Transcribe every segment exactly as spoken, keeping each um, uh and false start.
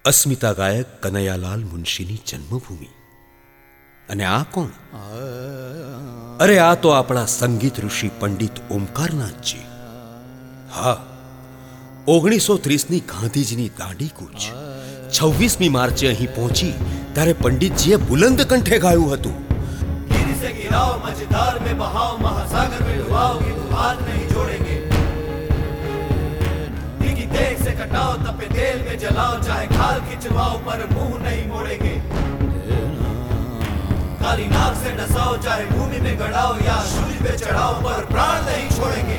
અસ્મિતા ગાયક કનૈયાલાલ મુનશીની જન્મભૂમિ. અને આ કોણ? અરે આ તો આપણા સંગીત ઋષિ પંડિત ઓમકારનાથજી. હા, ઓગણીસો ત્રીસની ગાંધીજીની દાંડી કૂચ છવ્વીસમી માર્ચે અહીં પહોંચી ત્યારે પંડિતજીએ બુલંદ કંઠે ગાયું હતું. देख से कटाओ तपे तेल में जलाओ चाहे खाल खिंचवाओ पर मुंह नहीं मोड़ेंगे. काली नाक से डसाओ चाहे भूमि में गड़ाओ या सूर्य पे चढ़ाओ पर प्राण नहीं छोड़ेंगे.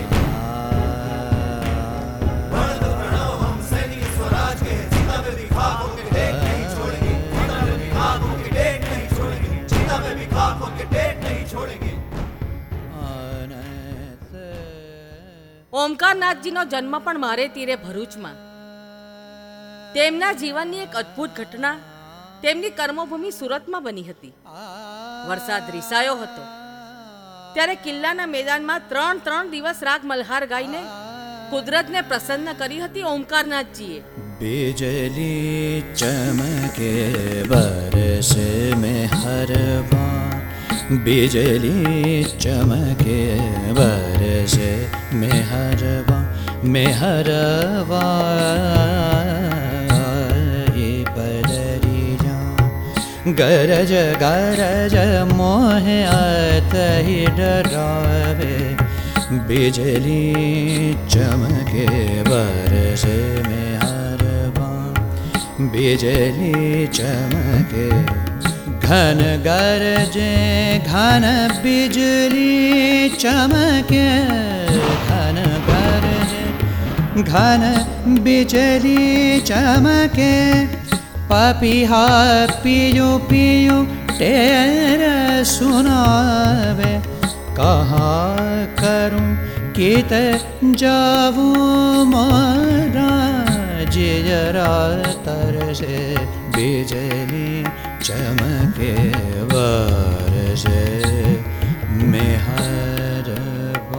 बढ़ दो प्रणव हम सैनिक स्वराज के हैं, सीता पे भी खाक होके टेक नहीं छोड़ेंगे. सीता पे भी खाक होके टेक नहीं छोड़ेंगे. सीता पे भी खाक होके टेक नहीं छोड़ेंगे. ઓમકારનાથજીનો જન્મ પણ મારે તીરે ભરૂચમાં. તેમના જીવનની એક અદ્ભુત ઘટના તેમની કર્મભૂમિ સુરતમાં બની હતી. વરસાદ રીસાયો હતો ત્યારે કિલ્લાના મેદાનમાં ત્રણ ત્રણ દિવસ રાગ મલ્હાર ગાઈને કુદરતને પ્રસન્ન કરી હતી ઓમકારનાથજીએ. बिजली चमके बरसे में हरवा, बिजली चमके बरसे में हरवा, में हरवा ये पदरिया गरज गरज मोहे आतहि डरावे. बिजली चमके बरसे में हरवा, बिजली चमके घन गरजे घन बिजली चमके, घन गरजे घन बिजली चमके. पपीहा पियो पियो तेरे सुनावे, कहाँ करूं कित जाऊं महाराज जरा तरसे. बिजली चमके बरसे में हरवा.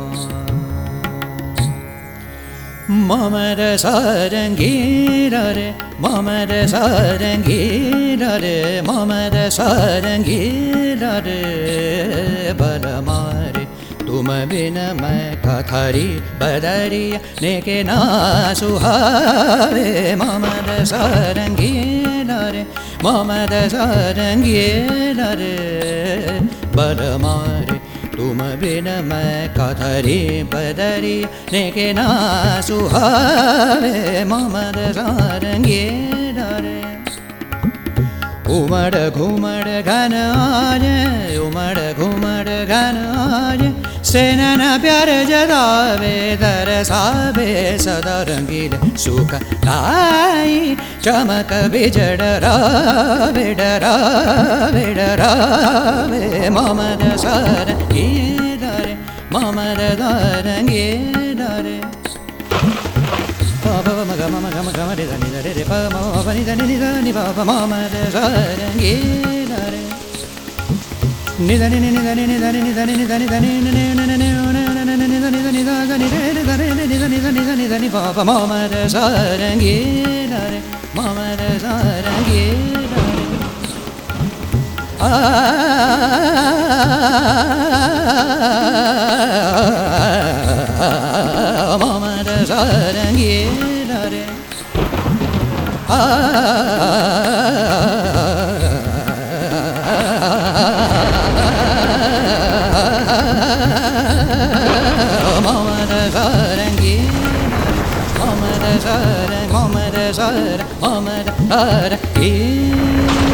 ममर सारंगीर रे ममर सारंगीर रे ममर सारंगीर रे बलमारे. तुम बिन मैं कथरी बदरिया नेके ना सुहावे. ममर सारंगीर रे ममर सारंगीर रे बलमारे. तुम बिन मैं कथरी बदरिया नेके ना सुहावे. ममर सारंगीर रे. उमड़ घुमड़ घन आजे उमड़ घुमड़ घन आजे, सेनन प्यार जगावे तरसावे सदा रंगील सुख लाई. चमक बिजड़ रावे डरावे डरावे. ममर सारंगीर रे ममर सारंगीर रे. Papa maga mama gama gama re da ni da re re pa ma pa ni da ni ni da ni pa pa ma ma da sa re nge da re ni da ni ni da ni ni da ni ni da ni ni da ni da ni ni ni ni ni ni ni da ni da ni da da ni re re da re ni da ni da ni da ni da ni pa pa ma ma da sa re nge da re ma ma da sa re nge da re. Ah mama da sarangir re. Ah mama da sarangir mama da sarang mama da sarang mama da sarang.